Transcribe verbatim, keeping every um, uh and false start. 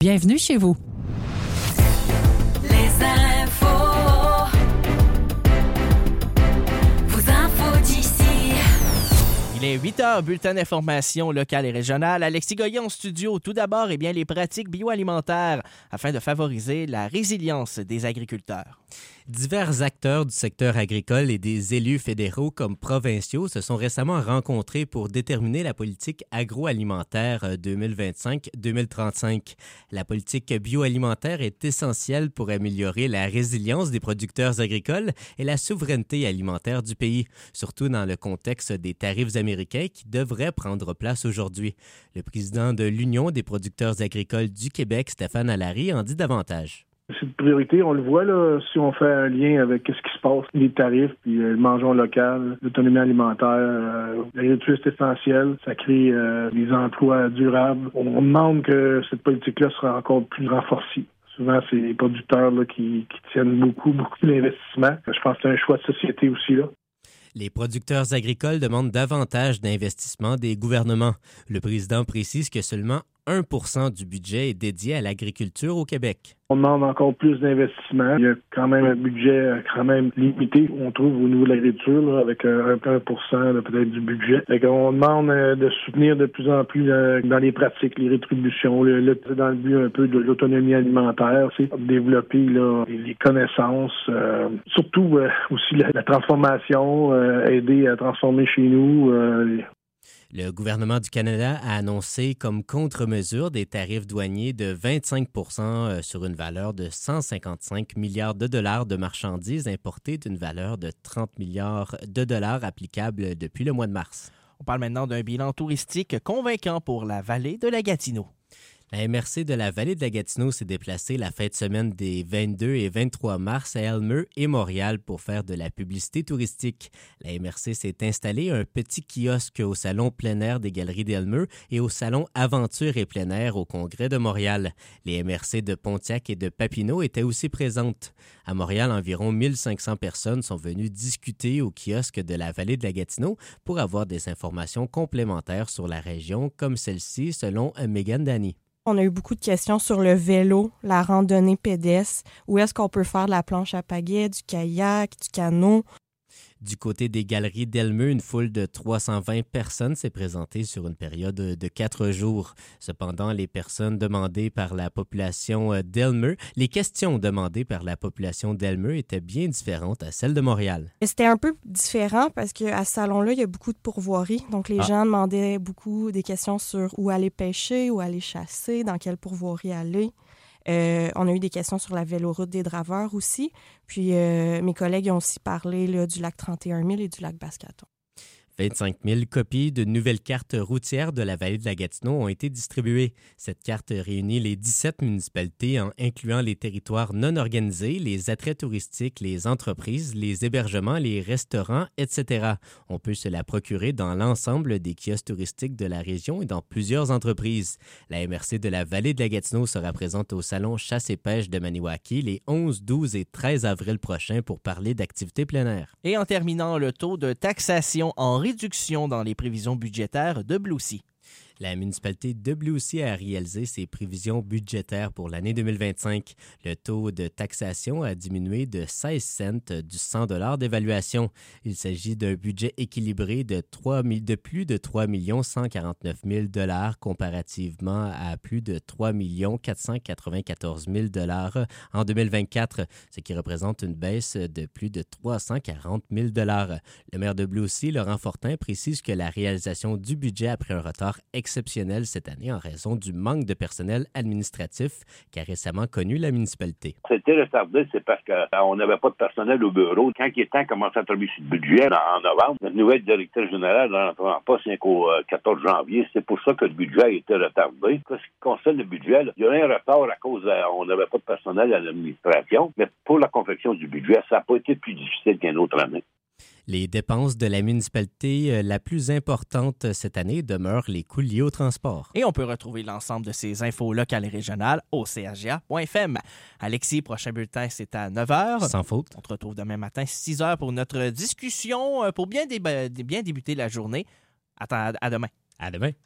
Bienvenue chez vous. Les infos. Vos infos d'ici. Il est huit heures, bulletin d'information locale et régionale. Alexis Goyer en studio. Tout d'abord, eh bien, les pratiques bioalimentaires afin de favoriser la résilience des agriculteurs. Divers acteurs du secteur agricole et des élus fédéraux comme provinciaux se sont récemment rencontrés pour déterminer la politique agroalimentaire deux mille vingt-cinq deux mille trente-cinq. La politique bioalimentaire est essentielle pour améliorer la résilience des producteurs agricoles et la souveraineté alimentaire du pays, surtout dans le contexte des tarifs américains qui devraient prendre place aujourd'hui. Le président de l'Union des producteurs agricoles du Québec, Stéphane Allary, en dit davantage. C'est une priorité, on le voit là, si on fait un lien avec ce qui se passe, les tarifs, puis euh, le mangeons local, l'autonomie alimentaire, euh, l'agriculture c'est essentiel, ça crée euh, des emplois durables. On demande que cette politique-là soit encore plus renforcée. Souvent, c'est les producteurs là, qui, qui tiennent beaucoup, beaucoup d'investissement. Je pense que c'est un choix de société aussi, là. Les producteurs agricoles demandent davantage d'investissement des gouvernements. Le président précise que seulement un pour cent du budget est dédié à l'agriculture au Québec. On demande encore plus d'investissement. Il y a quand même un budget quand même limité, on trouve au niveau de l'agriculture, là, avec un, un pour cent là, peut-être du budget. Fait qu'on demande euh, de soutenir de plus en plus euh, dans les pratiques, les rétributions, le, le, dans le but un peu de l'autonomie alimentaire, c'est développer là, les connaissances, euh, surtout euh, aussi la, la transformation, euh, aider à transformer chez nous. Euh, Le gouvernement du Canada a annoncé comme contre-mesure des tarifs douaniers de vingt-cinq pour cent sur une valeur de cent cinquante-cinq milliards de dollars de marchandises importées d'une valeur de trente milliards de dollars applicables depuis le mois de mars. On parle maintenant d'un bilan touristique convaincant pour la vallée de la Gatineau. La M R C de la vallée de la Gatineau s'est déplacée la fin de semaine des vingt-deux et vingt-trois mars à Elmeux et Montréal pour faire de la publicité touristique. La M R C s'est installée un petit kiosque au salon plein air des Galeries d'Elmeux et au salon Aventure et plein air au Congrès de Montréal. Les M R C de Pontiac et de Papineau étaient aussi présentes. À Montréal, environ mille cinq cents personnes sont venues discuter au kiosque de la vallée de la Gatineau pour avoir des informations complémentaires sur la région, comme celle-ci, selon Megan Dany. On a eu beaucoup de questions sur le vélo, la randonnée pédestre, où est-ce qu'on peut faire de la planche à pagaie, du kayak, du canot. Du côté des Galeries d'Elmeux, une foule de trois cent vingt personnes s'est présentée sur une période de quatre jours. Cependant, les personnes demandées par la population d'Elmeux, les questions demandées par la population d'Elmeux étaient bien différentes à celles de Montréal. C'était un peu différent parce qu'à ce salon-là, il y a beaucoup de pourvoiries. Donc, les ah. gens demandaient beaucoup des questions sur où aller pêcher, où aller chasser, dans quelle pourvoirie aller. Euh, on a eu des questions sur la véloroute des Draveurs aussi. Puis euh, mes collègues ont aussi parlé là, du lac trente et un mille et du lac Basse-Caton. vingt-cinq mille copies de nouvelles cartes routières de la vallée de la Gatineau ont été distribuées. Cette carte réunit les dix-sept municipalités en incluant les territoires non organisés, les attraits touristiques, les entreprises, les hébergements, les restaurants, et cetera. On peut se la procurer dans l'ensemble des kiosques touristiques de la région et dans plusieurs entreprises. La M R C de la vallée de la Gatineau sera présente au salon Chasse et pêche de Maniwaki les onze, douze et treize avril prochains pour parler d'activités plein air. Et en terminant, le taux de taxation en réduction dans les prévisions budgétaires de Blue Sea. La municipalité de Blue Sea a réalisé ses prévisions budgétaires pour l'année deux mille vingt-cinq. Le taux de taxation a diminué de seize cents du cent dollars d'évaluation. Il s'agit d'un budget équilibré de, trois, de plus de trois millions cent quarante-neuf mille dollars comparativement à plus de trois millions quatre cent quatre-vingt-quatorze mille dollars en deux mille vingt-quatre, ce qui représente une baisse de plus de trois cent quarante mille dollars. Le maire de Blue Sea, Laurent Fortin, précise que la réalisation du budget a pris un retard exceptionnel exceptionnel cette année en raison du manque de personnel administratif qu'a récemment connu la municipalité. C'était retardé, c'est parce qu'on n'avait pas de personnel au bureau. Quand il est temps de commencer à travailler sur le budget en novembre, notre nouvelle directrice générale ne rentrera pas jusqu'au quatorze janvier. C'est pour ça que le budget a été retardé. Ce qui concerne le budget, là, il y a eu un retard à cause qu'on n'avait pas de personnel à l'administration, mais pour la confection du budget, ça n'a pas été plus difficile qu'une autre année. Les dépenses de la municipalité la plus importante cette année demeurent les coûts liés au transport. Et on peut retrouver l'ensemble de ces infos locales et régionales au c h g a point f m. Alexis, prochain bulletin, c'est à neuf heures. Sans faute. On te retrouve demain matin, six heures, pour notre discussion, pour bien, dé- bien débuter la journée. Attends, à demain. À demain.